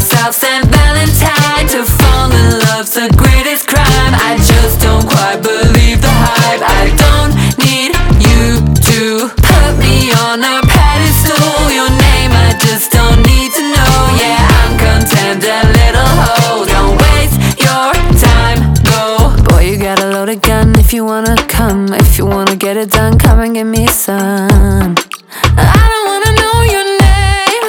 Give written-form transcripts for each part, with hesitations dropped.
yourself St. Valentine. To fall in love's the greatest crime. I just don't quite believe the hype. I don't need you to put me on a pedestal. Your name I just don't need to know. Yeah, I'm content, a little hoe. Don't waste your time, go. Boy, you got a loaded gun. If you wanna come, if you wanna get it done, come and give me some. I don't wanna know your name.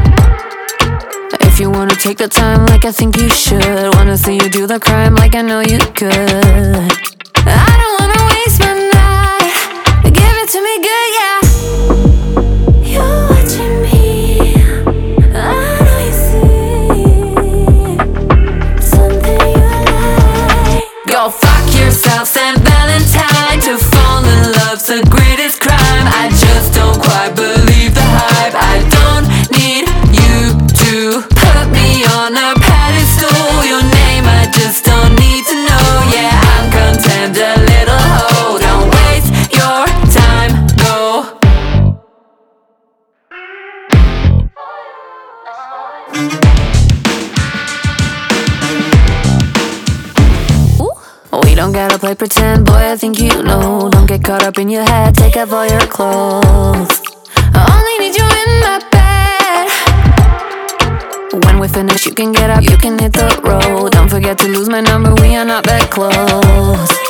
If you wanna take the time like I think you should, wanna see you do the crime like I know you could. I don't wanna waste my night. Give it to me good, yeah. You're watching me, I know you see something you like. Go fuck yourself St. Valentine. To fall in love's the greatest crime. I just don't quite believe the hype. I don't need you to put me on a pedestal. Your name I just don't need to know. Yeah, I'm content, a little hoe. Don't waste your time, go. We don't gotta play pretend, boy, I think you know. Don't get caught up in your head, take off all your clothes. I only need you in my bed. When we finish, you can get up, you can hit the road. Don't forget to lose my number, we are not that close.